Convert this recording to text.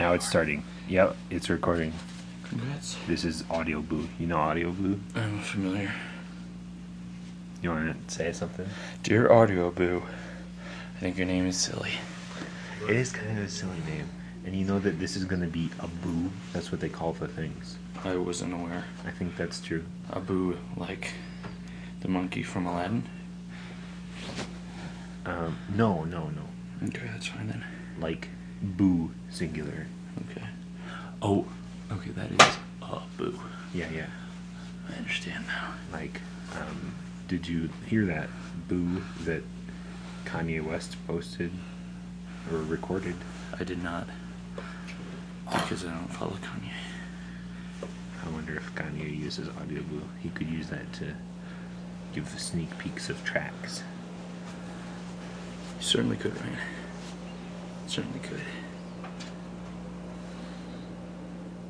Now it's starting. Yep, it's recording. Congrats. This is Audio Boo. You know Audio Boo? I'm familiar. You want to say something? Dear Audio Boo, I think your name is silly. It is kind of a silly name. And you know that this is going to be a boo? That's what they call the things. I wasn't aware. I think that's true. Abu, like the monkey from Aladdin? No. Okay, that's fine then. Like boo, singular. Okay. Oh, okay, that is a boo. Yeah. I understand now. Like, did you hear that boo that Kanye West posted or recorded? I did not. Because I don't follow Kanye. I wonder if Kanye uses Audio Boo. He could use that to give sneak peeks of tracks. You certainly could, Ryan. Certainly could.